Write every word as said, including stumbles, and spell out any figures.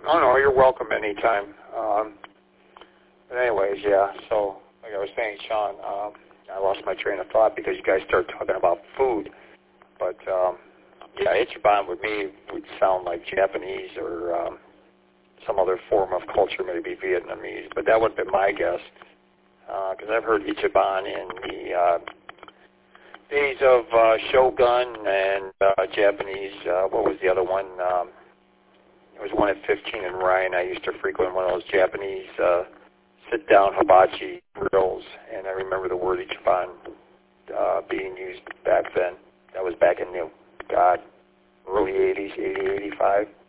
Oh, no, you're welcome anytime. Um, but anyways, yeah, so like I was saying, Sean, um, I lost my train of thought because you guys started talking about food. But, um, yeah, Ichiban with me would sound like Japanese or um, some other form of culture, maybe Vietnamese. But that would have been my guess because uh, I've heard Ichiban in the uh, days of uh, Shogun and uh, Japanese. Uh, what was the other one? Um, There was one at fifteen in Ryan. I used to frequent one of those Japanese uh, sit-down hibachi grills, and I remember the word Ichiban uh, being used back then. That was back in the, God, early eighties, eighty, eighty-five.